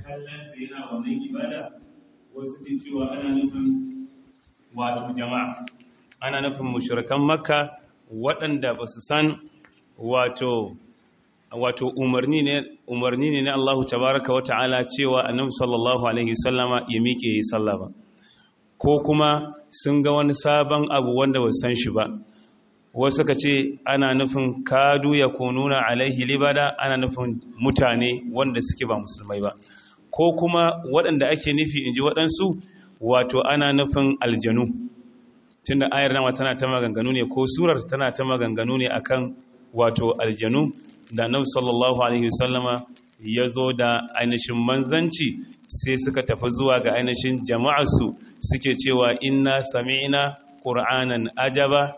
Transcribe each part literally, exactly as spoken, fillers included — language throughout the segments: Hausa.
kallon sa yana wannan ibada wasu ke cewa ana nufin wato jama'a ana nufin mushrikan makka waɗanda ba su san wato wato umarni ne umarni ne na Allah tabaraka wa ta'ala cewa annabi sallallahu alaihi wasallama ya miƙe yi sallah ba, ko kuma sun ga wani sabon abu wanda ba san shi ba. Wasu ka ce ana nufin kadu ya kununa alaihi libada, ana nufin mutane wanda suke ba musulmai ba, ko kuma waɗanda ake nufi inji waɗansu wato ana nufin aljanu, tunda ayar nama tana ta maganganu ne ko surar tana ta maganganu ne akan wato aljanu da annabi sallallahu alaihi wasallama ya zo da ainihin manzanci sai suka tafi zuwa ga ainihin jama'arsu suke cewa inna sami'na qur'anan ajaba,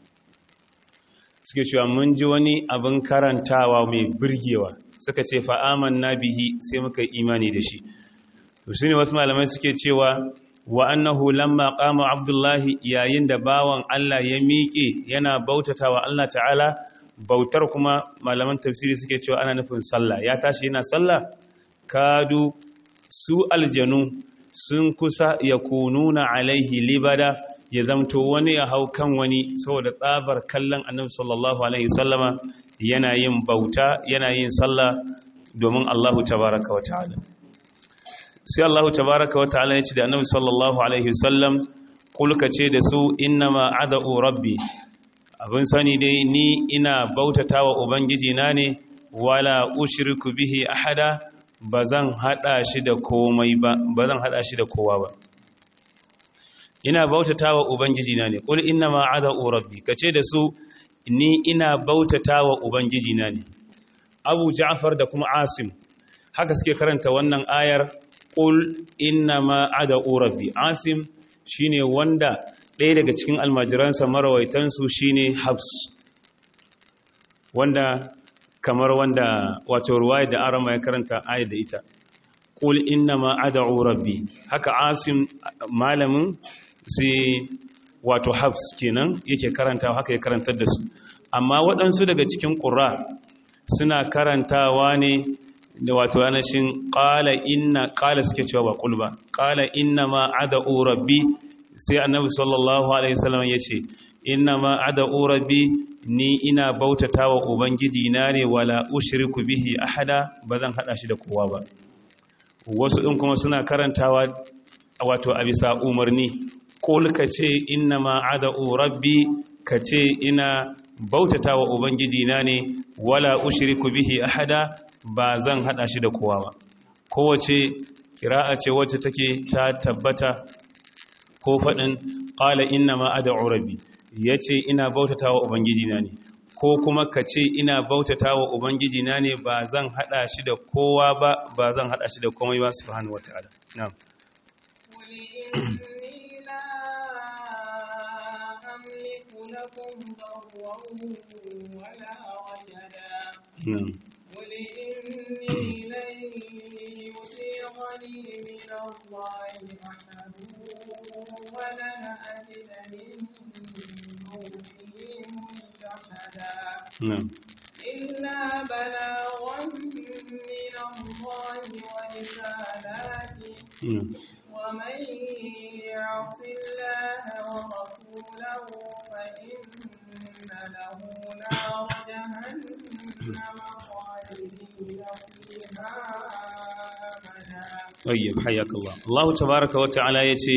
suke cewa mun ji wani abin karantawa mai birgewa, suka ce fa amanna bihi sai muka yi imani da shi. To shine wasu malamai suke cewa wa annahu lamma qama abdullahi, yayin da bawan Allah ya miƙe yana bautatawa Allah ta'ala, bautar kuma malaman tafsiri suke cewa ana nufin sallah, ya tashi yana sallah, kadu su aljanu sun kusa ya kununa alaihi libada, ya zamto wani ya hau kan wani saboda tsabar kallon annabi sallallahu alaihi sallama yana yin bauta yana yin sallah domin Allahu tabaraka wa ta'ala. Sai Allahu tabaraka wa ta'ala ya ce da annabi sallallahu alaihi sallam, kulka ce da su innama ada'u rabbi, abin sani dai ni ina bautata wa ubangiji na ne, wala ushriku bihi ahada, bazan hada shi da komai ba, bazan hada shi da kowa ba. Ina bautata wa ubangiji na ne, qul innama ada'u rabbi, kace da su ni ina bautata wa ubangiji na ne. Abu Ja'far da kuma Asim haka suke karanta wannan ayar, qul innama ada'u rabbi. Asim shine wanda ɗaya daga cikin almajiransa marawaitansu shine Hafs, wanda kamar wanda wato ruwaya da arama ya karanta ayat da ita, qul innama ad'u rabbi. Haka Asim malamin sai wato Hafs kenan yake karantawa, haka ya karantar da su. Amma waɗansu daga cikin qurra suna karantawa ne da wato anashin qala inna qala suke cewa ba qul ba, qala innama ad'u rabbi. Sai annabi sallallahu alaihi wasallam yace innama ad'u rabbi, ni ina bautatawa ubangiji na ne, wala ushriku bihi ahada, bazan hada shi da kowa ba. Wasu din kuma suna karantawa wato a bisa umarni, qul kace innama ad'u rabbi, kace ina bautatawa ubangiji na ne, wala ushriku bihi ahada, bazan hada shi da kowa ba. Kowace kira'a ce wacce take ta tabbata, ko faɗin ƙala inna ma ad'u rabbi, ya ce ina bautata wa ubangiji na ne, ko kuma ka ce ina bautata wa ubangiji na ne, ba zan haɗa shi da kowa ba, ba zan haɗa shi da komai ba subhanahu wata'ala. Na'am. Na'am. نعم. إلا بلاغا من الله ورسالاته ومن يعص الله ورسوله فإن له نار جهنم خالدين فيها أبدا. طيب حياك الله. الله تبارك وتعالى يتي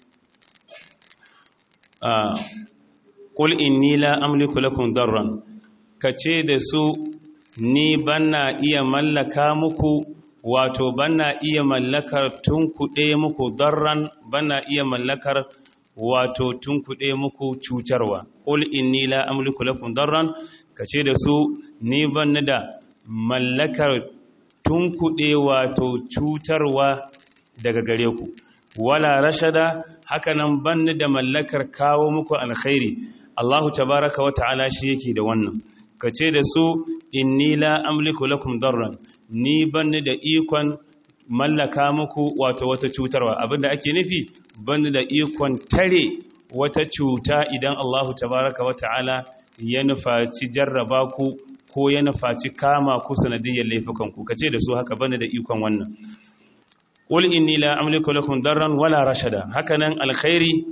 آه قل إني لا أملك لكم ضرا، kace da su ni banna iya mallaka muku, wato banna iya mallakar tunkuɗe muku darran, banna iya mallakar wato tunkuɗe muku cutarwa. Qul inni la amliku lakum darran, kace da su ni banna da mallakar tunkuɗe wato cutarwa daga gare ku, wala rashada, hakanan banna da mallakar kawo muku alkhairi. Allahu tabaraka wa ta'ala shi yake da wannan. Ka ce da su inni la amliku lakum darran, ni banni da ikon mallaka muku wato wata cutarwa. Abinda ake nufi banni da ikon tare wata cuta idan Allahu tabaraka wa ta'ala ya nufaci jarraba ku ko ya nufaci kama ku sanadiyyar laifukan ku. Ka ce da su haka banni da ikon wannan. qul inni la amliku lakum darran wala rashada. Hakanan alkhairi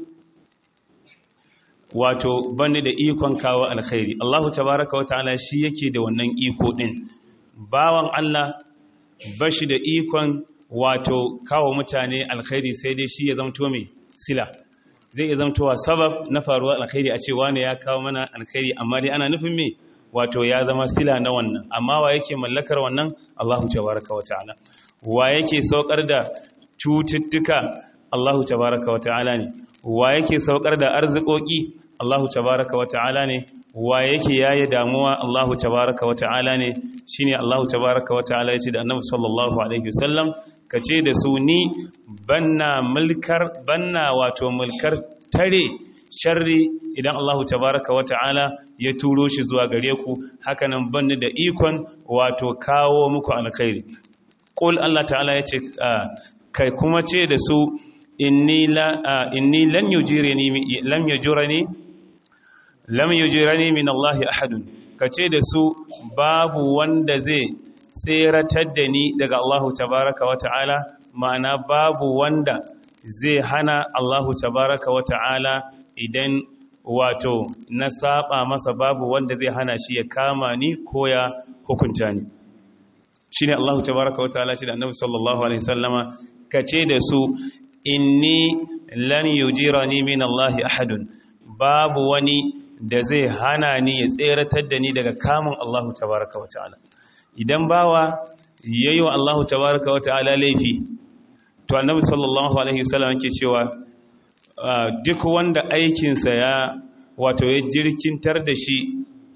wato bani da ikon kawo alkhairi. Allahu tabaraka wa ta'ala shi yake da wannan iko din. Bawan Allah bashi da ikon wato kawo mutane alkhairi sai dai shi ya zamto mai sila. Zai iya zamtowa sabab na faruwa alkhairi a ce wani ya kawo mana alkhairi, amma dai ana nufin me wato ya zama sila na wannan. Amma wa yake mallakar wannan? Allahu tabaraka wa ta'ala. Wa yake saukar da cututtuka? Allahu tabaraka wa ta'ala ne. Wa yake saukar da arzikoki? Allahu tabaraka wa ta'ala ne. Wa yake yaye damuwa? Allahu tabaraka wa ta'ala ne. Shine Allahu tabaraka wa ta'ala yace da Annabi sallallahu alaihi wasallam, kace da su ni banna mulkar banna wato mulkar tare sharri idan Allahu tabaraka wa ta'ala ya turo shi zuwa gare ku, hakanan banni da ikon wato kawo muku alkhairi. Qul Allah ta'ala yace kai kuma ce da su inni la inni lan yujirani lam yujirani lam yujirani min Allah ahadun. Kace da su babu wanda zai tseratar da ni daga Allahu tabaraka wa ta'ala, ma'ana babu wanda zai hana Allahu tabaraka wa ta'ala idan wato na saba masa, babu wanda zai hana shi ya kama ni ko ya hukunta ni. Shine Allahu tabaraka wa ta'ala shi da Annabi sallallahu alaihi wasallama, kace da su inni lan yujirani min Allah ahadun, babu wani da zai hana ni ya tseratar da ni daga kamun Allahu tabaraka wa ta'ala. Idan bawa yayi wa Allahu tabaraka wa ta'ala laifi, to Annabi sallallahu alaihi wasallam yake cewa duk wanda aikinsa ya wato ya jirkintar da shi,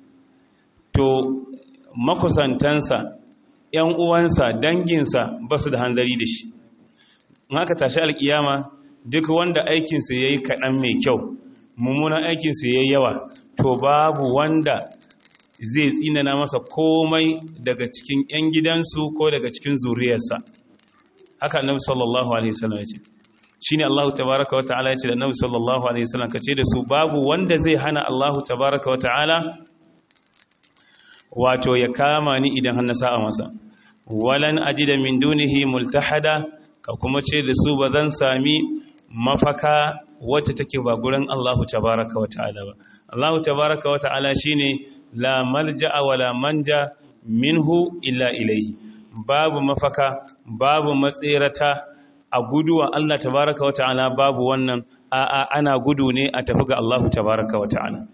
to makusantansa, ‘yan uwansa, danginsa ba su da hanzari da shi. In aka tashi alkiyama, duk wanda aikinsa ya yi kaɗan mai kyau, mummunan aikinsa ya yi yawa, to babu wanda zai tsinana masa komai daga cikin ‘yan gidansu ko daga cikin zuriyarsa. Haka Annabi sallallahu alaihi wasallam ya ce. Shine Allahu tabaraka wa ta'ala ya ce da Annabi sallallahu alaihi wasallam, kace da su babu wanda zai hana Allahu tabaraka wa ta'ala wato ya kama ni idan har na sa'a masa. Walan ajida min dunihi multahada. Ka kuma ce da su ba zan sami mafaka wacce take ba gurin Allahu tabaraka wa ta'ala ba. Allahu tabaraka wa ta'ala shine la malja'a wala manja minhu illa ilayhi. Babu mafaka, babu matsirata a guduwa Allah tabaraka wa ta'ala, babu wannan. A'a, ana gudu ne a tafi ga Allahu tabaraka wa ta'ala.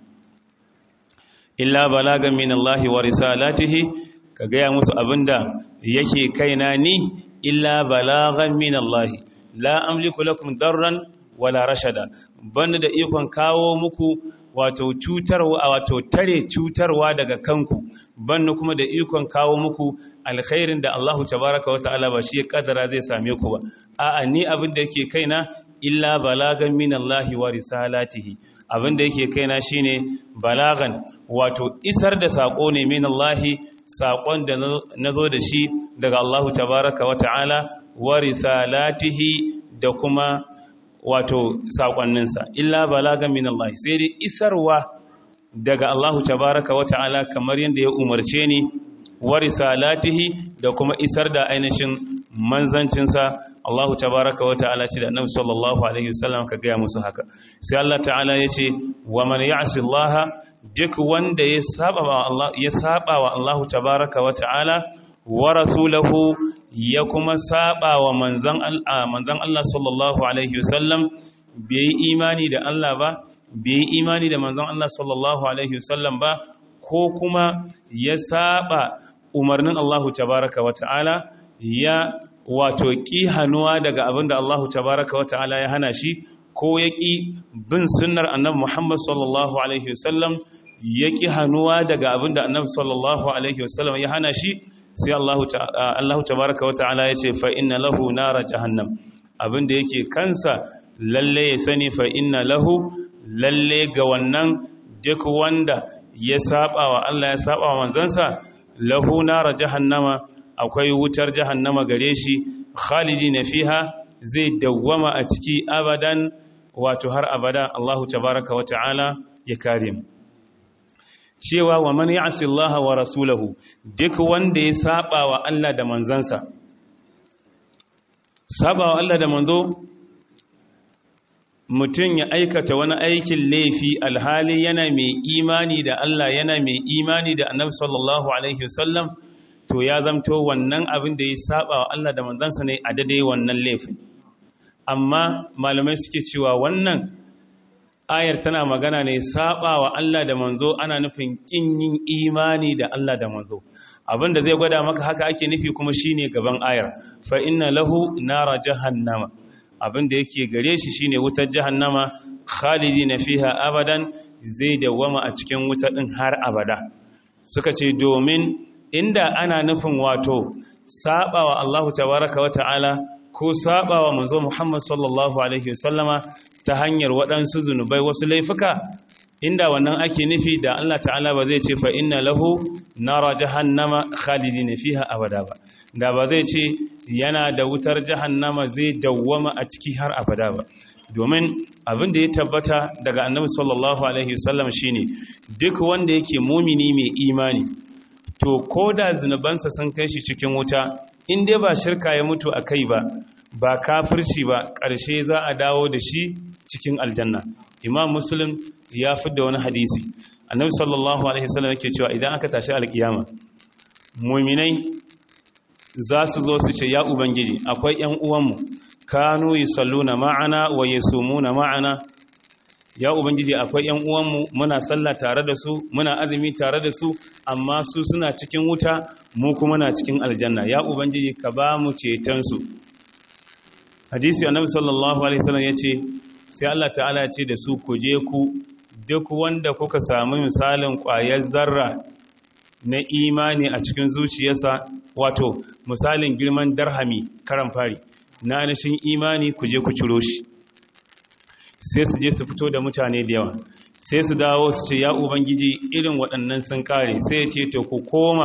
Illa balagan min Allah wa risalatihi, ka gaya musu abinda yake kaina ni, illa balagan min Allah, la amliku lakum darran wala rashada. Banda da ikon kawo muku wato cutarwa, wato tare cutarwa daga kanku, banda kuma da ikon kawo muku alkhairin da Allahu tabaraka wa ta'ala ba shi ya kadara zai same ku ba. A'a, ni abin da yake kaina illa balagan min Allah wa risalatihi. Abin da yake kaina shine balagan, wato isar da sako ne min Allah, sakon da nazo da shi daga Allahu tabaraka wa ta'ala, wa risalatihi da kuma wato sakonninsa. Illa balagan min Allah, sai dai isarwa daga Allahu tabaraka wa ta'ala kamar yadda ya umarce ni, wa risalatihi da kuma isar da ainihin manzancinsa. Allahu tabaraka wa ta'ala ce da Annabi sallallahu alaihi wasallam ka gaya musu haka. Sai Allah ta'ala ya ce wa man ya'si Allah, duk wanda ya saba wa Allah, ya saba wa Allahu tabaraka wa ta'ala wa rasulahu, ya kuma saba wa manzan Allah manzan Allah sallallahu alaihi wasallam, bai imani da Allah ba, bai imani da manzan Allah sallallahu alaihi wasallam ba, ko kuma ya saba umarnin Allahu tabaraka wa ta'ala, ya wato ki hannuwa daga abinda Allahu tabaraka wa ta'ala ya hana shi, ko ya ki bin sunnar annabi Muhammad sallallahu alaihi wasallam, ya ki hannuwa daga abinda annabi sallallahu alaihi wasallam ya hana shi, sai Allahu Allahu tabaraka wa ta'ala ya ce fa inna lahu nara jahannam. Abinda yake kansa lalle ya sani, fa inna lahu, lalle ga wannan duk wanda ya saba wa Allah ya saba wa manzansa, lahu nara jahannama, akwai wutar jahannama gare shi, khalidina fiha, zai dawwama a ciki abadan, wato har abada. Allahu tabaraka wa ta'ala ya kare mu. Cewa wa man ya'si Allah wa rasulahu, duk wanda ya saba wa Allah da manzansa, sabawa Allah da manzo mutum ya aikata wani aikin laifi alhali yana mai imani da Allah yana mai imani da Annabi sallallahu alaihi wasallam to ya zamto wannan abin da ya sabawa Allah da manzansa ne a daidai wannan laifin. Amma malamai suke cewa wannan ayar tana magana ne sabawa Allah da manzo ana nufin kin yin imani da Allah da manzo. Abinda zai gwada maka haka ake nufi kuma shine gaban ayar fa inna lahu nara jahannama, abinda yake gare shi shine wutar jahannama khalidina fiha abadan, zai dawama a cikin wuta din har abada. Suka ce domin inda ana nufin wato sabawa Allah tabaraka wa ta'ala ko sabawa manzo Muhammad sallallahu alaihi wasallama ta hanyar waɗansu zunubai wasu laifuka, inda wannan ake nufi da Allah ta'ala ba zai ce fa inna lahu nara jahannama khalidina fiha abada ba, da ba zai ce yana da wutar jahannama zai dawwama a ciki har abada ba. Domin abin da ya tabbata daga annabi sallallahu alaihi wasallam shine duk wanda yake mumini mai imani to koda zunubansa sun kai shi cikin wuta, in dai ba shirka ya mutu akai ba ba kafirci ba, ƙarshe za a dawo da shi cikin aljanna. Imam Muslim ya fidda wani hadisi, annabi sallallahu alaihi wasallam yake cewa idan aka tashi alkiyama mu'minai za su zo su ce ya ubangiji akwai ƴan uwanmu kanu yusalluna ma'ana wa yasumuna ma'ana, ya ubangiji akwai ƴan uwanmu muna sallah tare da su muna azumi tare da su amma su suna cikin wuta mu kuma na cikin aljanna, ya ubangiji ka ba mu ceton su. Hadisi annabi sallallahu alaihi wasallam yace sai Allah ta'ala ya ce da su ku je ku duk wanda kuka samu misalin ƙwayar zarra na imani a cikin zuciyarsa, wato misalin girman darhami karan fari na anashin imani, ku je ku ciro shi. Sai su je su fito da mutane da yawa, sai su dawo su ce ya ubangiji irin waɗannan sun kare, sai ya ce to ku koma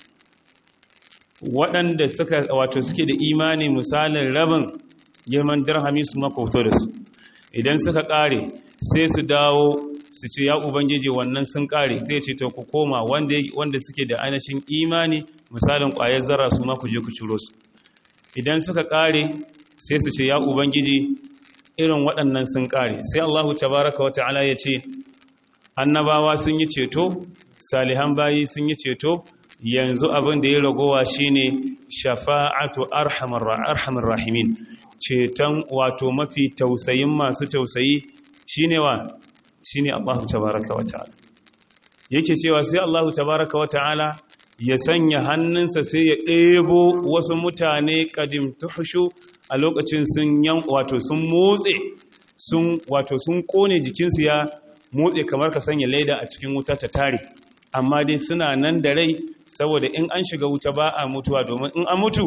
waɗanda suka wato suke da imani misalin rabin girman darhami su maka fito da su. Idan suka kare sai su dawo su ce ya ubangiji wannan sun kare, zai ce to ku koma wanda wanda suke da ainihin imani misalin ƙwayar zarra su ma ku je ku ciro su. Idan suka kare sai su ce ya ubangiji irin waɗannan sun kare, sai Allahu tabaraka wa ta'ala ya ce annabawa sun yi ceto, salihan bayi sun yi ceto, yanzu abin da ya ragowa shine shafa'atu arhamar arhamar rahimin, ceton wato mafi tausayin masu tausayi shine wa shine Allahu tabaraka wa ta'ala. Yake cewa sai Allahu tabaraka wa ta'ala ya sanya hannunsa sai ya ɗebo wasu mutane kadim tuhushu a lokacin sun yan wato sun motse sun wato sun kone jikinsu ya motse kamar ka sanya leda a cikin wuta ta tare, amma dai suna nan da rai saboda in an shiga wuta ba a mutuwa, domin in an mutu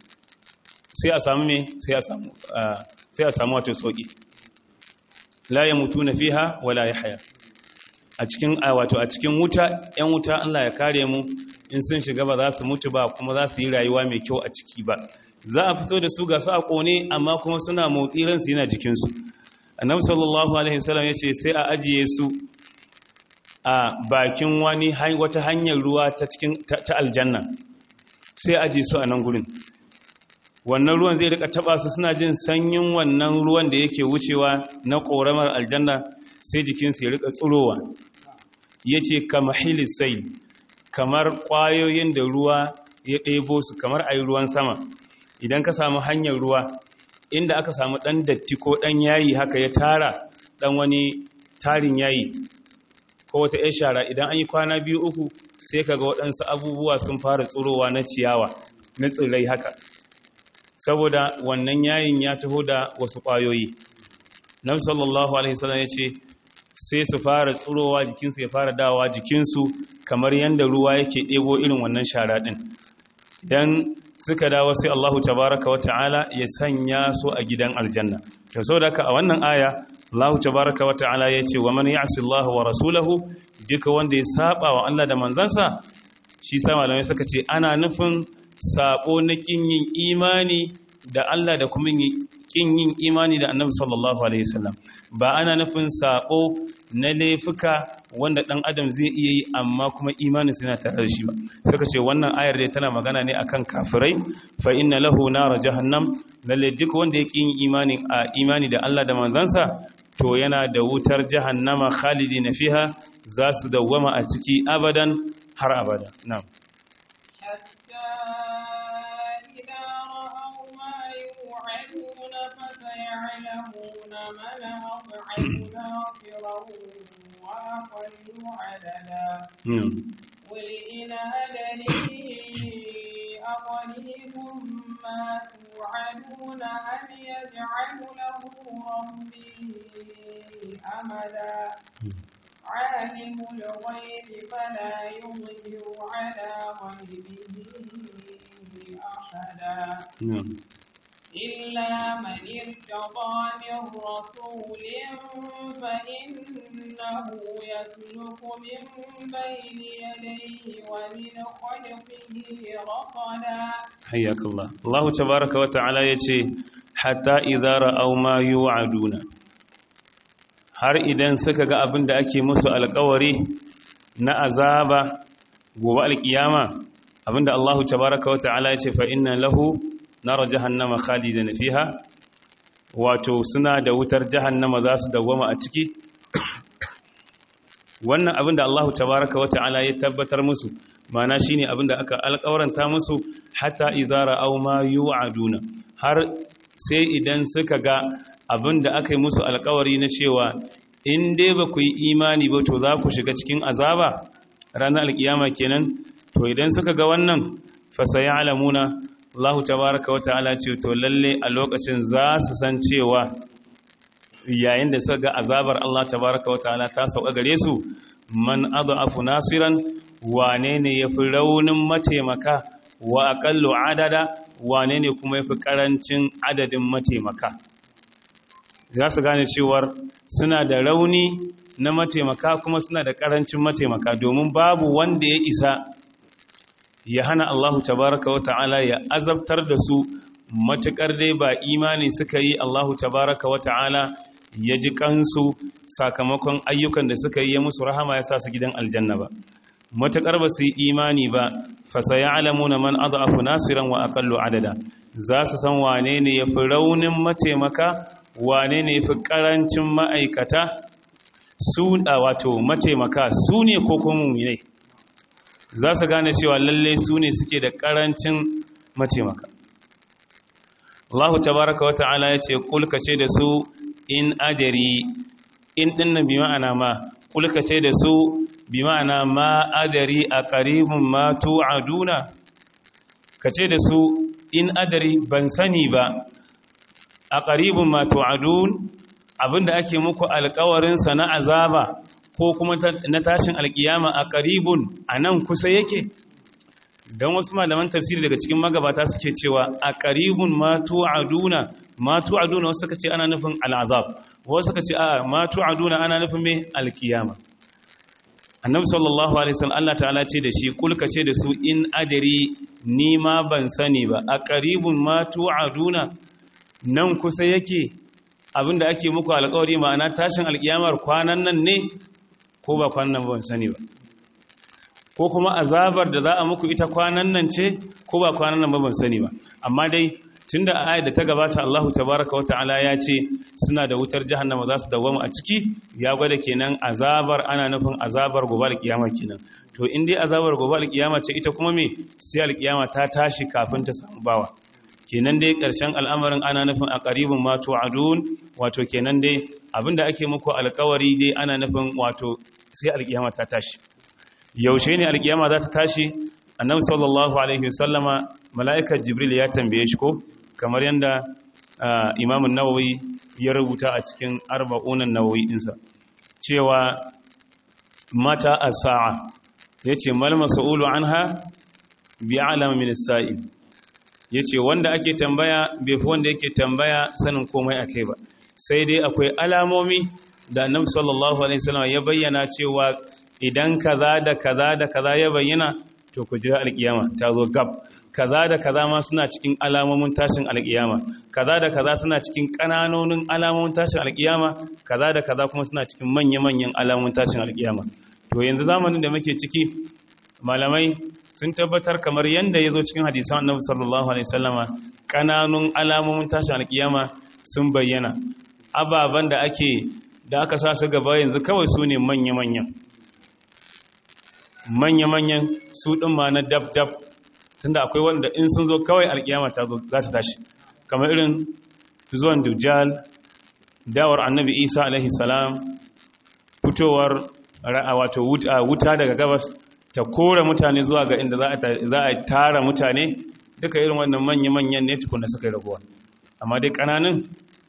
sai a samu me sai a samu sai a samu wato sauki, la yamutuna fiha wala yahya. A cikin wato a cikin wuta yan wuta Allah ya kare mu, in sun shiga ba za su mutu ba kuma za su yi rayuwa mai kyau a ciki ba, za a fito da su ga su a kone amma kuma suna motsi ransu yana jikinsu. Annabi sallallahu alaihi wasallam ya ce sai a ajiye su a bakin wani wata hanyar ruwa ta cikin ta aljanna, sai ajiye su a nan gurin. Wannan ruwan zai rika taba su, suna jin sanyin wannan ruwan da yake wucewa na koramar aljanna, sai jikinsu ya rika tsurowa. Yace kama hilisai, kamar ƙwayoyin da ruwa ya ɗebo su, kamar ayi ruwan sama. Idan ka samu hanyar ruwa inda aka samu ɗan datti ko ɗan yayi haka ya tara ɗan wani tarin yayi ko wata ‘yar shara, idan an yi kwana biyu uku sai kaga waɗansu abubuwa sun fara tsurowa na ciyawa na tsirrai haka, saboda wannan yayin ya taho da wasu ƙwayoyi. Nabi sallallahu alaihi wasallam ya ce sai su fara tsurowa jikinsu ya fara dawa jikinsu kamar yadda ruwa yake ɗebo irin wannan shara ɗin. Idan suka dawo sai Allahu tabaraka wata'ala ya sanya su a gidan aljanna. To so da a wannan aya Allahu tabaraka wata'ala ya ce wa man ya'si Allah wa rasulahu, duka wanda ya saba wa Allah da manzansa, shi sa malamai suka ce ana nufin sabo na kin yin imani da Allah da kuma kin yin imani da Annabi sallallahu alaihi wasallam, ba ana nufin sabo na laifuka wanda dan adam zai iya yi amma kuma imanin sa yana tare da shi ba suka ce wannan ayar dai tana magana ne akan kafirai fa inna lahu nar jahannam lalle duk wanda yake yin imani a imani da Allah da manzansa to yana da wutar jahannama khalidina fiha za su dawwama a ciki abadan har abada na'am يعلمون من أضعف ناصرا وأقل عددا قل إن أدري أقريب ما توعدون أم يجعل له ربي أمدا عالم الغيب فلا يظهر على غيبه أحدا إلا من ارتضى من رسول فإنه يسلك من بين يديه ومن خلفه رصدا حياك الله الله تبارك وتعالى يتي حتى إذا رأوا ما يوعدون har idan suka ga abin da ake musu alƙawari na azaba gobe alƙiyama abinda Allah tabaraka wa ta'ala ya ce fa inna lahu nar jahannama khalidina fiha wato suna da wutar jahannama za su dawwama a ciki wannan abinda Allah tabaaraka wata'ala ya tabbatar musu mana shine abinda aka alƙawaranta musu hatta idza ra'aw ma yu'aduna har sai idan suka ga abinda aka yi musu alƙawari na cewa in dai ba ku yi imani ba to za ku shiga cikin azaba ranar alƙiyama kenan to idan suka ga wannan fa sayalamuna Allah tabaraka wa ta'ala ce to lalle a lokacin za su san cewa yayin da suka ga azabar Allah tabaraka wa ta'ala ta sauka gare su man adhafu nasiran wane ne yafi raunin mataimaka wa aqallu adada wane ne kuma yafi karancin adadin mataimaka za su gane cewar suna da rauni na mataimaka kuma suna da karancin mataimaka domin babu wanda ya isa ya hana Allahu tabaraka wa ta'ala ya azabtar da su matukar dai ba imani suka yi Allahu tabaraka wa ta'ala ya ji kansu sakamakon ayyukan da suka yi ya musu rahama ya sa su gidan aljanna ba matukar ba su yi imani ba fa sayalamuna man adhafu nasiran wa aqallu adada za su san wane ne yafi raunin mataimaka wane ne yafi karancin ma'aikata su da wato mataimaka su ne ko kuma mu'minai za su gane cewa lalle su ne suke da ƙarancin mataimaka. Allah tabaraka wa ta'ala ya ce kulka ce da su in adari in dinnan bi ma'ana ma kulka ce da su bi ma'ana ma adari a qaribun ma tu'aduna ka ce da su in adari ban sani ba a qaribun ma tu'adun abinda ake muku alƙawarin sa na azaba ko kuma na tashin alkiyama a qaribun anan kusa yake dan wasu malaman tafsiri daga cikin magabata suke cewa a qaribun ma tu'aduna ma tu'aduna wasu suka ce ana nufin al'azab wasu suka ce a ma tu'aduna ana nufin me alkiyama annabi sallallahu alaihi wasallam Allah ta'ala ce da shi kulka ce da su in adri ni ma ban sani ba a qaribun ma tu'aduna nan kusa yake abinda ake muku alƙawari ma'ana tashin alkiyamar kwanan nan ne ko ba kwanan nan ban sani ba ko kuma azabar da za a muku ita kwanan nan ce ko ba kwanan nan ba ban sani ba amma dai tunda a ayat da ta gabata Allahu tabaraka wa ta'ala ya ce suna da wutar jahannama za su dawwama a ciki ya gwada kenan azabar ana nufin azabar gobe alkiyama kenan to in dai azabar gobe alkiyama ce ita kuma me sai alkiyama ta tashi kafin ta samu bawa kenan dai ƙarshen al'amarin ana nufin a qaribun ma tu'adun wato kenan dai abinda ake muku alƙawari dai ana nufin wato sai alkiyama ta tashi yaushe ne alkiyama za ta tashi annabi sallallahu alaihi wasallama mala'ikar jibril ya tambaye shi ko kamar yanda imam an-nawawi ya rubuta a cikin arba'un an-nawawi dinsa cewa mata as-sa'a yace mal mas'ulu anha bi'alam min as-sa'il yace wanda ake tambaya bai fi wanda yake tambaya sanin komai akai ba sai dai akwai alamomi da annabi sallallahu alaihi wasallam ya bayyana cewa idan kaza da kaza da kaza ya bayyana to ku jira alkiyama ta zo gab kaza da kaza ma suna cikin alamomin tashin alkiyama, kaza da kaza suna cikin kananonin alamomin tashin alkiyama, kaza da kaza kuma suna cikin manya-manyan alamomin tashin alkiyama. To yanzu zamanin da muke ciki malamai sun tabbatar kamar yanda yazo cikin hadisan Annabi sallallahu alaihi wasallama kananun alamomin tashin alkiyama sun bayyana. Ababan da ake da aka sa su gaba yanzu kawai su ne manya-manyan manya-manyan su ɗin ma na dab-dab, tunda akwai wanda in sun zo kawai alkiyama ta zo za su tashi, kamar irin zuwan dujjal, dawar annabi isa alaihi salam, fitowar wato wuta daga gabas ta kore mutane zuwa ga inda za a tara mutane, duka irin wannan manya-manyan ne tukuna suka yi raguwa. Amma dai ƙananan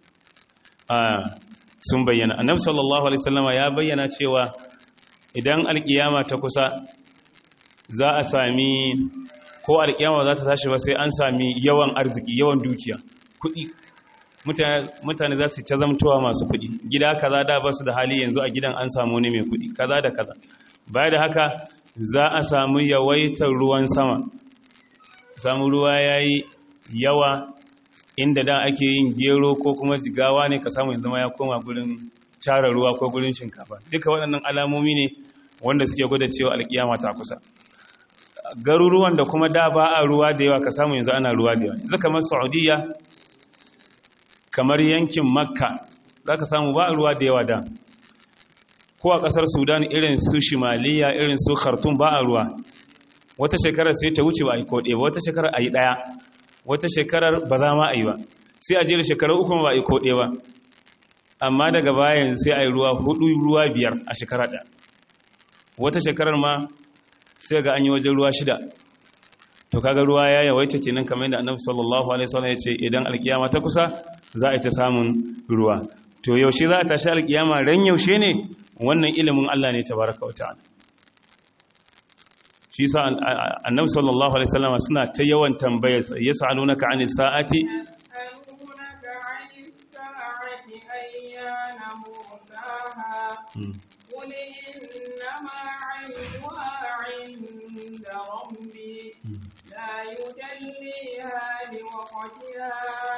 sun bayyana. Annabi sallallahu alaihi wasallama ya bayyana cewa idan alkiyama ta kusa za a sami, ko alkiyama za ta tashi ba sai an sami yawan arziki, yawan dukiya, kuɗi. Mutane za su ta zamtowa masu kuɗi. Gida kaza da ba su da hali, yanzu a gidan an samu ne mai kuɗi, kaza da kaza. Baya da haka za a samu yawaitar ruwan sama, samu ruwa yayi yawa, inda da ake yin gero ko kuma jigawa ne ka samu yanzu ma ya koma gurin tara ruwa ko gurin shinkafa. Duka waɗannan alamomi ne wanda suke gwada cewa alkiyama ta kusa. Garuruwan da kuma da ba a ruwa da yawa ka samu yanzu ana ruwa da yawa. Yanzu kamar Saudiya, kamar yankin Makka, za ka samu ba a ruwa da yawa da. Ko a ƙasar Sudan irin su Shimaliya, irin su Khartoum ba a ruwa. Wata shekarar sai ta wuce ba a yi koɗe ba, wata shekarar a yi ɗaya, wata shekarar ba za ma a yi ba. Sai a jera shekarar uku ba a yi koɗe ba. Amma daga bayan sai a yi ruwa hudu, ruwa biyar a shekara ɗaya. Wata shekarar ma sai ga an yi wajen ruwa shida. To kaga ruwa ya yawaita kenan kamar yadda Annabi sallallahu alaihi wasallam ya ce idan alkiyama ta kusa za a yi ta samun ruwa. To yaushe za a tashi alkiyama, ran yaushe ne? Wannan ilimin Allah ne tabaraka wa ta'ala. Shi sa Annabi sallallahu alaihi wasallam suna ta yawan tambayar sa, yas'alunaka 'anis sa'ati قل إنما علمها عند ربي لا يجليها لوقتها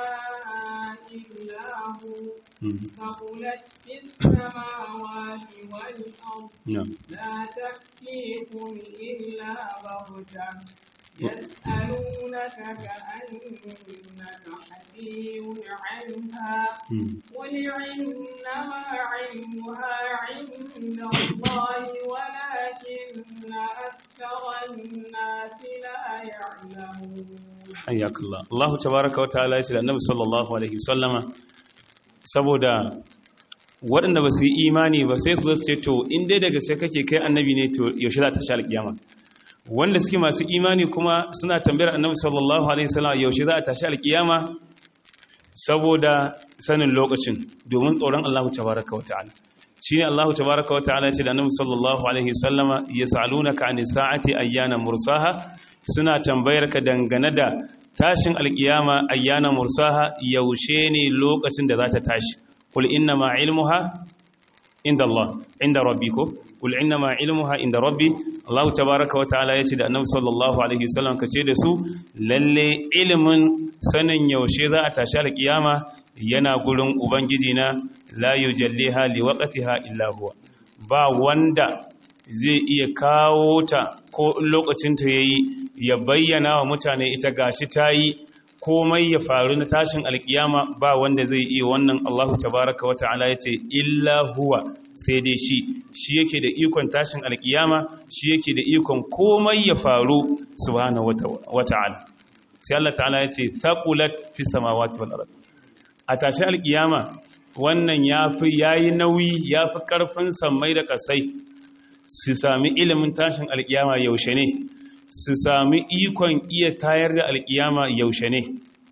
إلا هو ثقلت في السماوات والأرض لا تأتيكم إلا بغتة يسألونك كأنك حفي عنها قل إنما علمها عند الله ولكن أكثر الناس لا يعلمون. حياك الله. الله تبارك وتعالى يقول النبي صلى الله عليه وسلم saboda waɗanda ba su yi imani ba sai su zo su ce to in dai daga sai kake kai annabi ne to yaushe za ta sha alƙiyama. Wanda suke masu imani kuma suna tambayar annabi sallallahu alaihi wasallam yaushe za a tashi alkiyama saboda sanin lokacin, domin tsoron Allah tabaraka wa ta'ala. Shine Allah tabaraka wa ta'ala ya ce da annabi sallallahu alaihi wasallama yasalunaka anis sa'ati ayyana mursaha, suna tambayar ka dangane da tashin alkiyama ayyana mursaha, yaushe ne lokacin da za ta tashi. Qul inna ma ilmuha inda Allah, inda rabbi ko kul inna ma ilmuha inda rabbi. Allah tabaraka wa ta'ala yace da annabi sallallahu alaihi wasallam kace da su lalle ilimin sanin yaushe za a tashi alkiyama yana gurin ubangiji na, la yujalliha liwaqtiha illa huwa, ba wanda zai iya kawo ta ko lokacin ta yayi ya bayyana wa mutane ita gashi tayi komai ya faru na tashin alkiyama, ba wanda zai iya wannan. Allahu tabaraka wa ta'ala yace illa huwa, sai dai shi shi yake da ikon tashin alkiyama, shi yake da ikon komai ya faru subhanahu wa ta'ala. Sai Allah ta'ala yace thaqulat fi samawati wal ard, a tashin alkiyama wannan yafi yayi nauyi, yafi karfin sammai da kasai su sami ilimin tashin alkiyama yaushe ne, su sami ikon iya tayar da alkiyama yaushe ne.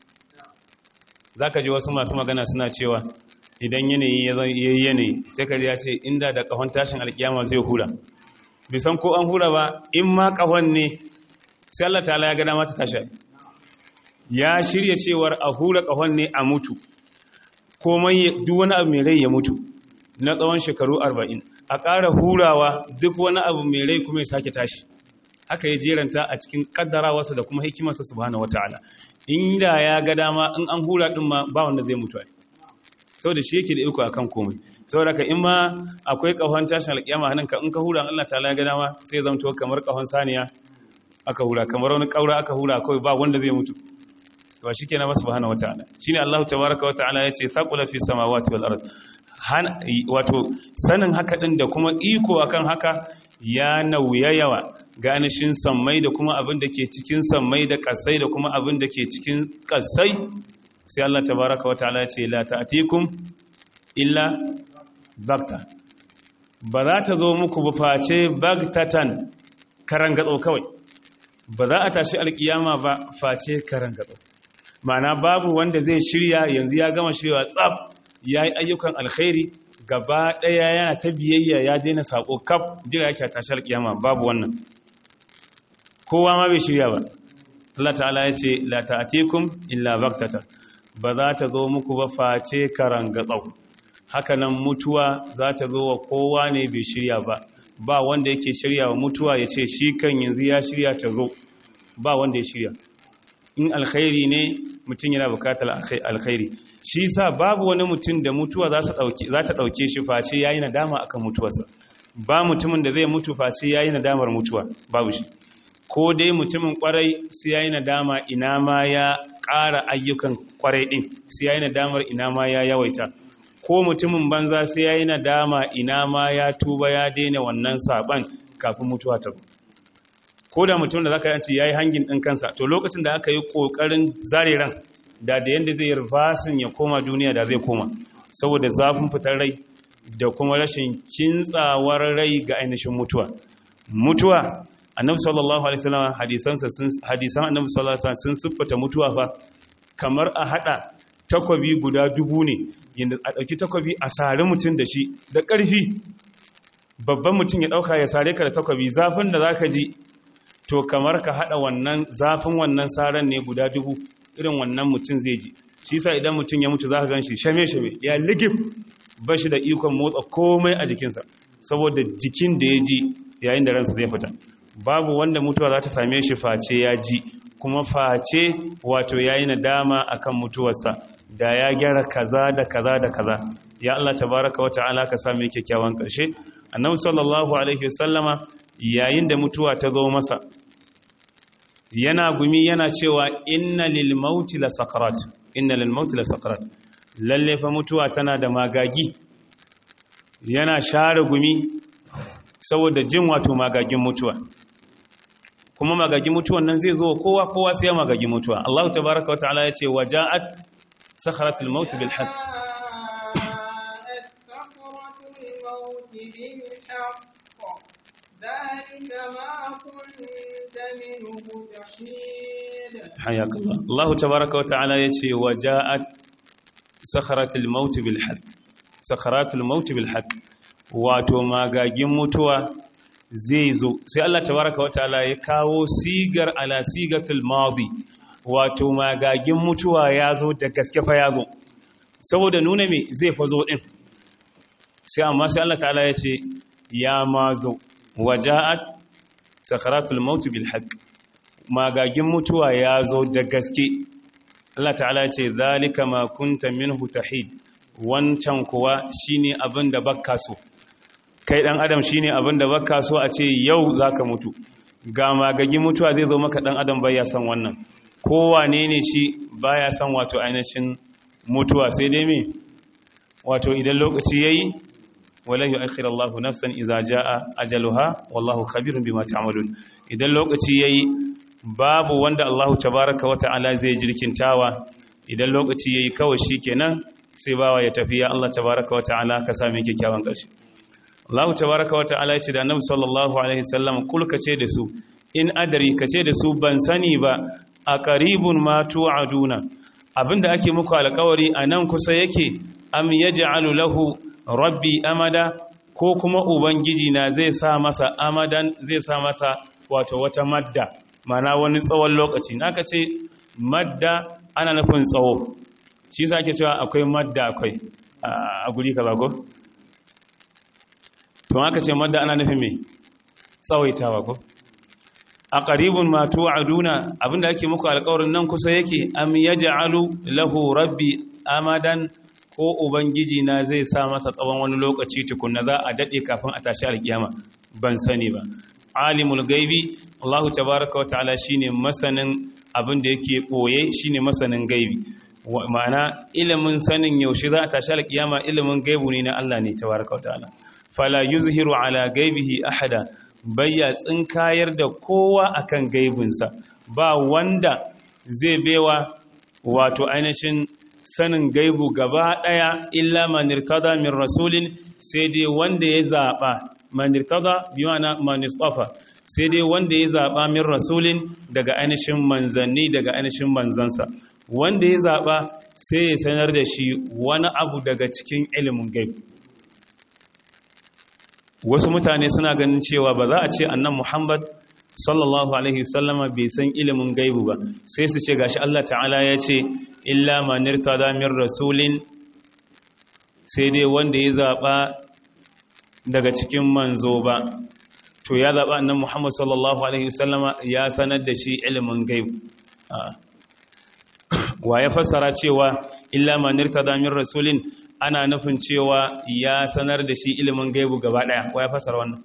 Za ka ji wasu masu magana suna cewa idan yanayi ya yi yanayi sai ka ya ce inda da ƙahon tashin alkiyama zai hura, bisan ko an hura ba, in ma ƙahon ne sai Allah ta'ala ya gada mata tashi, ya shirya cewar a hura ƙahon ne a mutu, komai duk wani abu mai rai ya mutu na tsawon shekaru arba'in, a ƙara hurawa duk wani abu mai rai kuma ya sake tashi. haka ya jeranta a cikin kaddarawarsa da kuma hikimarsa subhanahu wataala inda ya ga dama in an hura din ma ba wanda zai mutu saboda shi yake da iko akan komai saboda ka in ma akwai kahon tashin alkiyama hannun ka in ka hura Allah ta'ala ya ga dama sai zamto kamar kahon saniya aka hura kamar wani kaura aka hura kawai ba wanda zai mutu to shikenan ba subhanahu wataala shine Allah tabaaraka wataala yace thaqula fi samawati wal ard wato sanin haka din da kuma iko akan haka ya nauya yawa ganishin sammai da kuma abin da ke cikin sammai da kasai da kuma abin da ke cikin kasai sai Allah tabaaraka wataala yace la ta'tikum illa bagta ba za ta zo muku ba face bagtatan karangatso kawai ba za a tashi alkiyama ba face karangatso ma'ana babu wanda zai shirya yanzu ya gama shirya tsaf ya yi ayyukan alkhairi gaba ɗaya yana ta biyayya ya daina saƙo kaf jira yake tashi alkiyama babu wannan kowa ma bai shirya ba Allah ta'ala ya ce la ta'atikum illa baghtata ba za ta zo muku ba face karangatsau haka nan mutuwa za ta zo wa kowa ne bai shirya ba ba wanda yake shirya wa mutuwa ya ce shi kan yanzu ya shirya ta zo ba wanda ya shirya in alkhairi ne mutum yana bukatar alkhairi shi sa babu wani mutum da mutuwa za ta ɗauke shi face ya yi nadama akan mutuwarsa ba mutumin da zai mutu face ya yi nadamar mutuwa babu shi ko dai mutumin kwarai sai ya yi nadama ina ma ya ƙara ayyukan kwarai ɗin sai ya yi nadamar ina ma ya yawaita ko mutumin banza sai ya yi nadama ina ma ya tuba ya daina wannan saban kafin mutuwa ta ko da mutum da zaka yanci yayi hangin din kansa to lokacin da aka yi kokarin zare ran da da yanda zai rufasin ya koma duniya da zai koma saboda zafin fitar rai da kuma rashin kintsawar rai ga ainihin mutuwa mutuwa annabi sallallahu alaihi wasallam hadisansa sun hadisan annabi sallallahu alaihi wasallam sun siffata mutuwa fa kamar a hada takwabi guda dubu ne yanda a dauki takwabi a sare mutum da shi da ƙarfi babban mutum ya dauka ya sare ka da takwabi zafin da zaka ji to kamar ka hada wannan zafin wannan saran ne guda dubu irin wannan mutum zai ji shi yasa idan mutum ya mutu zaka ganshi shame shame ya ligif bashi da ikon motsa komai a jikinsa saboda jikin da ya ji yayin da ransa zai fita babu wanda mutuwa za ta same shi face ya ji kuma face wato yayi nadama akan mutuwarsa da ya gyara kaza da kaza da kaza ya Allah tabaraka wa ta'ala ka sa mai kyakkyawan karshe annabi sallallahu alaihi wasallama yayin da mutuwa ta zo masa yana gumi yana cewa inna lil mauti la sakarat inna lil mauti la sakarat lalle fa mutuwa tana da magagi yana share gumi saboda jin wato magagin mutuwa kuma magagin mutuwan nan zai zo kowa kowa sai magagin mutuwa Allah tabaaraka wa ta'ala yace waja'at sakharatul maut bil haqq ذلك ما كنت منه تحيد حياك الله الله تبارك وتعالى يتي وجاءت سخرة الموت بالحق سخرات الموت بالحق wato magagin mutuwa zai zo sai Allah tabaraka wataala ya kawo sigar ala sigatul madi wato magagin mutuwa ya zo da gaske fa ya zo saboda nuna me zai fa zo din sai amma sai Allah ta'ala ya ce ya ma zo waja'at sakharatul maut bil haqq magagin mutuwa ya zo da gaske Allah ta'ala ya ce zalika ma kunta minhu tahid wancan kuwa shine abin da bakka so kai dan adam shine abin da bakka so a ce yau zaka mutu ga magagin mutuwa zai zo maka dan adam baya san wannan kowane ne shi baya san wato ainihin mutuwa sai dai me wato idan lokaci yayi wala yu'akhir Allahu nafsan idza jaa ajaluha wallahu khabirun bima ta'malun idan lokaci yayi babu wanda Allahu tabaaraka wa ta'ala zai jirkintawa idan lokaci yayi kawai shikenan sai bawa ya tafi ya Allah tabaaraka wa ta'ala ka same kyakkyawan ƙarshe Allahu tabaaraka wa ta'ala ya ce da Annabi sallallahu alaihi wasallam kul kace da su in adari kace da su ban sani ba a qaribun ma tu'aduna abinda ake muku alƙawari anan kusa yake am yaj'alu lahu rabbi amada ko kuma ubangiji na zai sa masa amadan zai sa mata wato wata madda mana wani tsawon lokaci naka ce madda ana nufin tsawo shi yasa ake cewa akwai madda akwai a guri kaza ko to aka ce madda ana nufin me tsawaitawa ko aqaribun ma tu'aduna abinda ake muku alƙawarin nan kusa yake am yaj'alu lahu rabbi amadan ko ubangiji na zai sa masa tsawon wani lokaci tukunna za a dade kafin a tashi alkiyama ban sani ba alimul gaibi Allah tabaaraka wa ta'ala shine masanin abinda yake boye shine masanin gaibi ma'ana ilimin sanin yaushe za a tashi alkiyama ilimin gaibu ne na Allah ne tabaaraka wa ta'ala fala yuzhiru ala gaibihi ahada bayya tsinkayar da kowa akan gaibinsa ba wanda zai bewa wato ainihin sanin gaibu gaba daya illa man irtada min rasulin sai dai wanda ya zaba man irtada bi ma'ana man istafa sai dai wanda ya zaba min rasulin daga ainihin manzanni daga ainihin manzansa wanda ya zaba sai ya sanar da shi wani abu daga cikin ilimin gaibu wasu mutane suna ganin cewa ba za a ce annan Muhammad sallallahu alaihi wasallama bai san ilimin gaibu ba sai su ce gashi Allah ta'ala ya ce illa man irtada min rasulin sai dai wanda ya zaba daga cikin manzo ba to ya zaba annan Muhammad sallallahu alaihi wasallama ya sanar da shi ilimin gaibu wa ya fassara cewa illa man irtada min rasulin ana nufin cewa ya sanar da shi ilimin gaibu gaba daya wa ya fasara wannan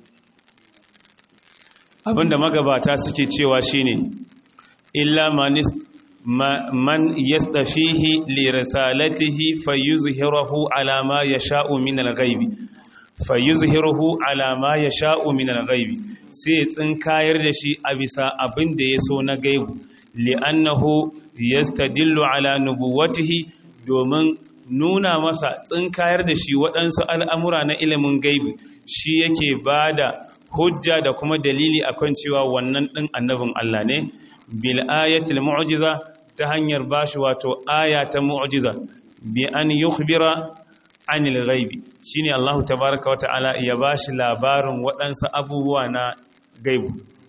abinda magabata suke cewa shine illa man man yastafihi li risalatihi fayuzhiruhu ala ma yasha'u min al-ghaibi fayuzhiruhu ala ma yasha'u min al-ghaibi sai tsinkayar da shi a bisa abinda yaso na gaibu li'annahu yastadillu ala nubuwwatihi domin nuna masa tsinkayar da shi waɗansu al'amura na ilimin gaibi shi yake ba da hujja da kuma dalili akan cewa wannan ɗin annabin Allah ne bil ayatul mu'jiza ta hanyar bashi wato aya ta mu'jiza bi an yukhbira anil ghaibi shine Allah tabaaraka wa ta'ala ya bashi labarin waɗansu abubuwa na gaibu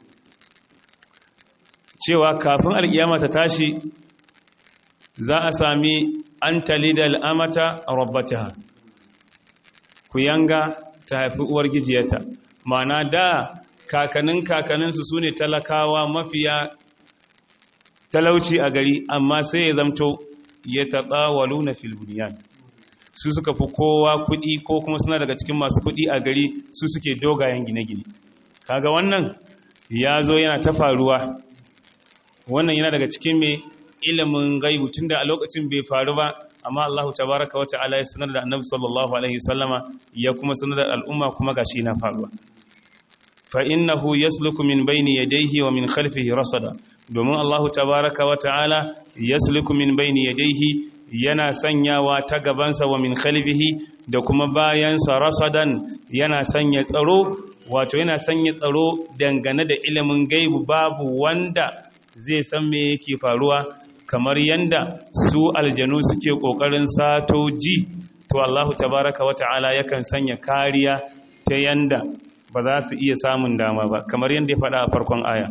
cewa kafin alkiyama ta tashi za a sami an talidal amata rabbataha ku yanga ta haifi uwar gijiyarta mana da kakanin kakaninsu su ne talakawa mafiya talauci a gari amma sai ya zamto ya taɓawalu na filbuniyan su suka fi kowa kuɗi ko kuma suna daga cikin masu kuɗi a gari su suke dogayen gine-gine kaga wannan ya zo yana ta faruwa wannan yana daga cikin mai ilimin gaibu tunda a lokacin bai faru ba amma Allah tabaraka wa ta'ala ya sanar da Annabi sallallahu alaihi wasallama ya kuma sanar da al'umma kuma gashi na faruwa fa innahu yasluku min bayni yadayhi wa min khalfihi rasada domin Allah tabaraka wa ta'ala yasluku min bayni yadayhi yana sanyawa ta gabansa wa min khalfihi da kuma bayansa rasadan yana sanya tsaro wato yana sanya tsaro dangane da ilimin gaibu babu wanda zai san me yake faruwa kamar yanda su aljanu suke kokarin sato ji to Allah tabaraka wa ta'ala yakan sanya kariya ta yanda ba za su iya samun dama ba kamar yanda ya faɗa a farkon aya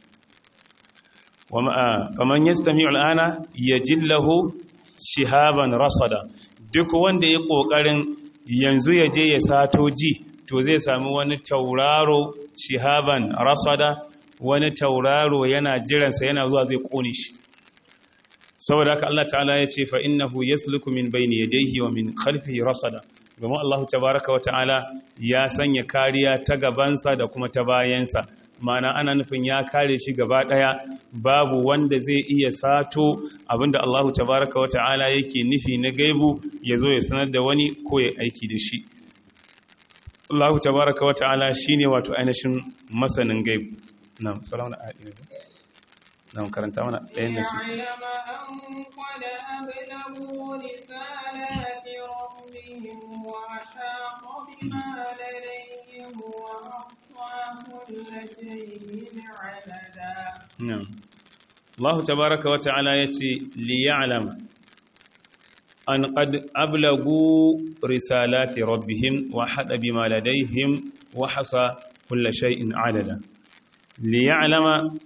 faman yastami'u al'ana yajillahu shihaban rasada duk wanda ya kokarin yanzu ya je ya sato ji to zai sami wani tauraro shihaban rasada wani tauraro yana jiransa yana zuwa zai kone shi saboda haka Allah ta'ala ya ce fa innahu yasluku min bayni yadayhi wa min khalfihi rasada domin Allah tabaaraka wa ta'ala ya sanya kariya ta gabansa da kuma ta bayansa ma'ana ana nufin ya kare shi gaba daya babu wanda zai iya sato abinda Allah tabaaraka wa ta'ala yake nufi na gaibu yazo ya sanar da wani ko ya aiki da shi Allah tabaaraka wa ta'ala shine wato ainihin masanin gaibu na'am salamun alaikum نعم كرنت أنا أين شيء ليعلم أن قد أبلغوا رسالات ربهم وأحاط بما لديهم وأحصى كل شيء عددا نعم الله تبارك وتعالى يتي ليعلم أن قد أبلغوا رسالات ربهم وحد بما لديهم وحصى كل شيء عددا ليعلم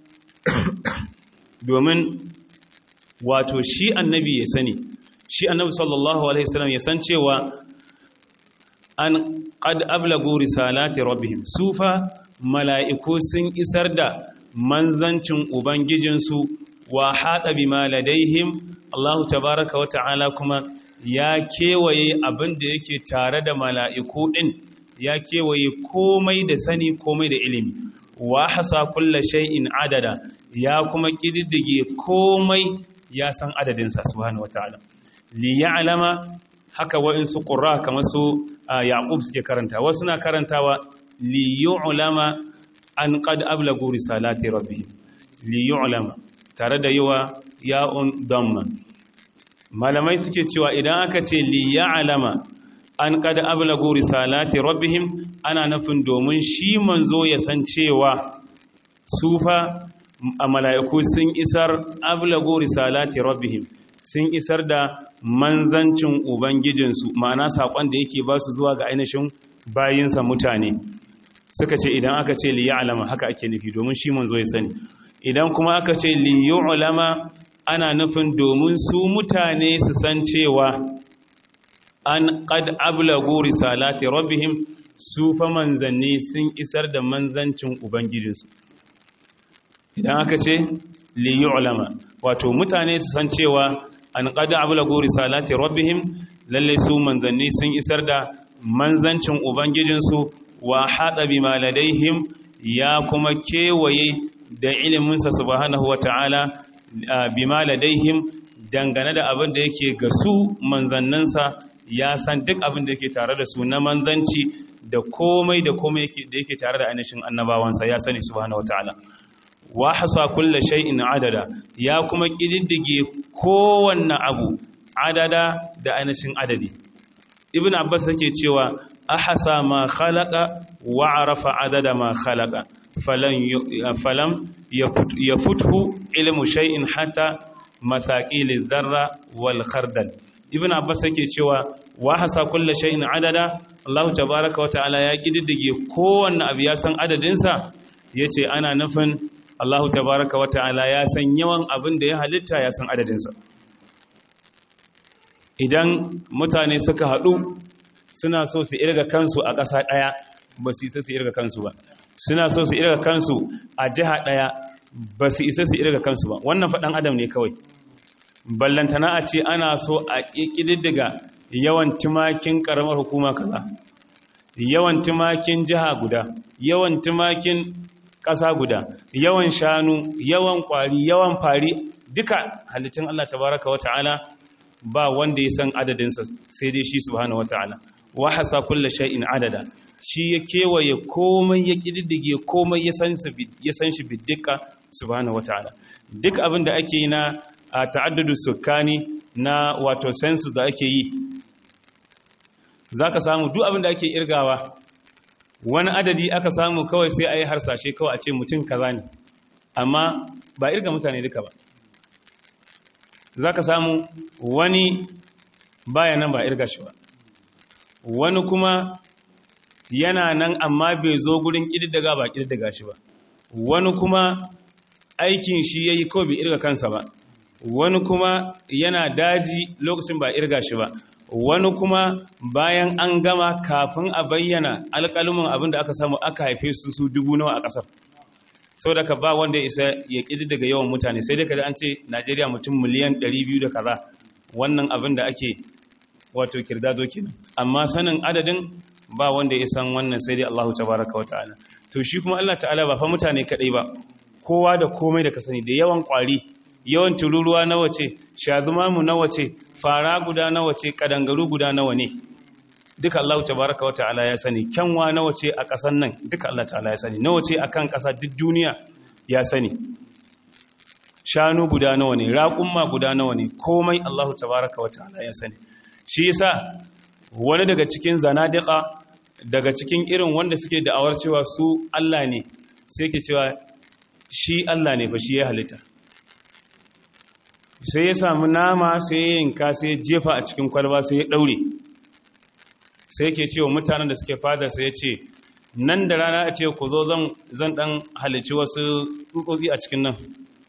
domin wato shi annabi ya sani shi annabi sallallahu alaihi wasallam ya san cewa an qad ablagu risalati rabbihim sufa mala'iku sun isar da manzancin ubangijinsu wa hada bima ladaihim Allah tabaaraka wa ta'ala kuma ya kewaye abin da yake tare da mala'iku din ya kewaye komai da sani komai da ilimi wa hasa kulla shay'in adada ya kuma kididdige komai ya san adadinsa subhanahu wataala li ya'lama haka wa'insu qurra kamar su yaqub suke karanta wasu na karantawa li yu'lama an qad ablagu risalati rabbihim li yu'lama tare da yawa ya'un damma malamai suke cewa idan aka ce li ya'lama an qad ablagu risalati rabbihim ana nufin domin shi manzo ya san cewa su fa a mala'iku sun isar ablagu risalati rabbihim sun isar da manzancin ubangijinsu ma'ana saƙon da yake ba su zuwa ga ainihin bayinsa mutane suka ce idan aka ce li ya'lama haka ake nufi domin shi manzo ya sani idan kuma aka ce li yu'lama ana nufin domin su mutane su san cewa an qad ablagu risalati rabbihim su fa manzanni sun isar da manzancin ubangijinsu idan aka ce li yu'lama wato mutane su san cewa an qad ablagu risalati rabbihim lalle su manzanni sun isar da manzancin ubangijinsu wa hada bima ladaihim ya kuma kewaye da ilimin sa subhanahu wataala bima ladaihim dangane da abin da yake ga su manzanninsa ya san duk abin da yake tare da su na manzanci da komai da komai da yake tare da ainihin annabawansa ya sani subhanahu wataala wa hasa kulla shay'in adada ya kuma kididdige kowanne abu adada da ainihin adadi ibn abbas yake cewa ahasa ma khalaqa wa arafa adada ma khalaqa falan falam yafuthu ilmu shay'in hatta mathaqil dharra wal khardal ibn abbas yake cewa wa hasa kulla shay'in adada Allah tabaaraka wa ta'ala ya kididdige kowanne abu ya san adadin sa yace ana nufin Allah tabaaraka wa ta'ala ya san yawan abin da ya halitta ya san adadin sa idan mutane suka hadu suna so su irga kansu a ƙasa daya ba su isa su irga kansu ba suna so su irga kansu a jiha daya ba su isa su irga kansu ba wannan faɗan adam ne kawai ballantana a ce ana so a ƙididdiga yawan tumakin ƙaramar hukuma kaza yawan tumakin jiha guda yawan tumakin ƙasa guda yawan shanu yawan ƙwari yawan fari duka halittun Allah tabaraka wa ta'ala ba wanda ya san adadinsa sai dai shi subhanahu wa ta'ala wa hasa kullu shay'in adada shi ya kewaye komai ya ƙididdige komai ya san shi biddika subhanahu wa ta'ala duk abin da ake yi na a ta'addudu sukani na wato census da ake yi zaka samu duk abin da ake irgawa wani adadi aka samu kawai sai a yi harsashe kawai a ce mutum kaza ne amma ba irga mutane duka ba zaka samu wani baya nan ba irga shi ba wani kuma yana nan amma bai zo gurin kididdiga ba kididdiga shi ba wani kuma aikin shi yayi kawai bai irga kansa ba wani kuma yana daji lokacin ba irga shi ba wani kuma bayan an gama kafin a bayyana alƙalumin abin da aka samu aka haife su su dubu nawa a ƙasar sau da ka ba wanda ya isa ya ƙidi daga yawan mutane sai dai kada an ce najeriya mutum miliyan ɗari biyu da kaza wannan abin da ake wato kirdado kenan amma sanin adadin ba wanda ya san wannan sai dai allahu tabaraka wa ta'ala to shi kuma allah ta'ala ba fa mutane kaɗai ba kowa da komai da ka sani da yawan ƙwari yawan tururuwa nawa ce shazumamu nawa ce fara guda nawa ce kadangaru guda nawa ne duka Allah tabaraka wa ta'ala ya sani kyanwa nawa ce a ƙasan nan duka Allah ta'ala ya sani nawa ce akan ƙasa duk duniya ya sani shanu guda nawa ne raƙumma guda nawa ne komai Allah tabaraka wa ta'ala ya sani shi yasa wani daga cikin zanadiqa daga cikin irin wanda suke da'awar cewa su Allah ne sai ke cewa shi Allah ne fa shi ya halitta sai ya samu nama sai ya yanka sai ya jefa a cikin kwalba sai ya daure sai yake cewa mutanen da suke fada sai ya ce nan da rana a ce ku zo zan zan dan halici wasu tsutsotsi a cikin nan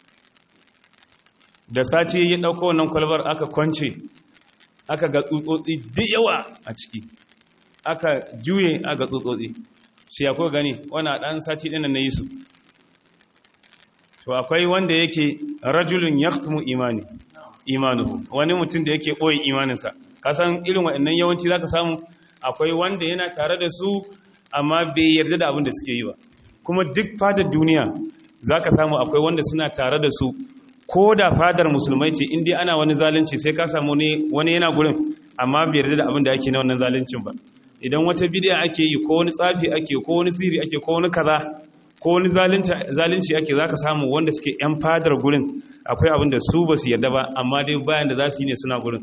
da sati ya dauko wannan kwalbar aka kwance aka ga tsutsotsi da yawa a ciki aka juye aka tsutsotsi shi ya ko gani wannan dan sati din nan nayi su to akwai wanda yake rajulun yaktumu imani imanuhu wani mutum da yake boye imaninsa kasan irin waɗannan yawanci zaka samu akwai wanda yana tare da su amma bai yarda da abin da suke yi ba kuma duk fadar duniya zaka samu akwai wanda suna tare da su ko da fadar musulmai ce in dai ana wani zalunci sai ka samu ne wani yana gurin amma bai yarda da abin da ake na wannan zaluncin ba idan wata bidiya ake yi ko wani tsafi ake ko wani siri ake ko wani kaza ko wani zalunci ake zaka samu wanda suke yan fadar gurin akwai abin da su ba su yarda ba amma dai bayan da za su yi ne suna gurin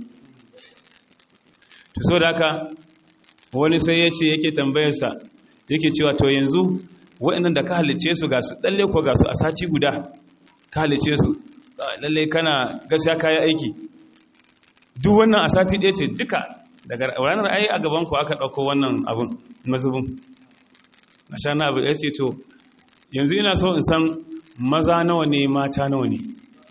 to so da haka wani sai ya ce yake tambayarsa yake cewa to yanzu waɗannan da ka halice su ga su ɗalle ko ga su a sati guda ka halice su lalle kana gaskiya kayan aiki duk wannan a sati ɗaya ce duka daga ranar ai a gaban ku aka ɗauko wannan abin mazubin a sha na abu ya ce to yanzu ina so in san maza nawa ne mata nawa ne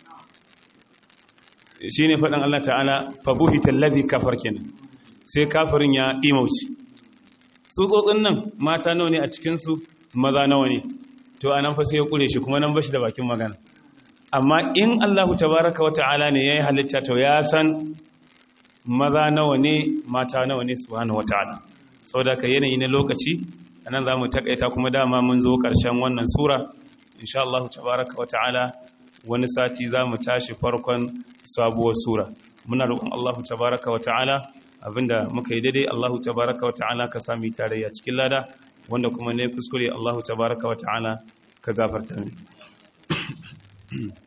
shi ne faɗin Allah ta'ala fabuhi tallabi kafar kenan sai kafirin ya ɗimauci tsutsotsin nan mata nawa ne a cikinsu maza nawa ne to a nan fa sai ya ƙure shi kuma nan ba shi da bakin magana amma in Allahu tabaraka wata'ala ne ya yi halitta to ya san maza nawa ne mata nawa ne subhanahu wata'ala saboda ka yanayi na lokaci anan zamu takaita kuma dama mun zo karshen wannan sura insha Allahu tabaraka wata'ala wani sati zamu tashi farkon sabuwar sura muna roƙon Allahu tabaraka wata'ala abinda muka yi daidai Allahu tabaraka wata'ala ka sami tarayya cikin lada wanda kuma ne kuskure Allahu tabaraka wata'ala ka gafarta mini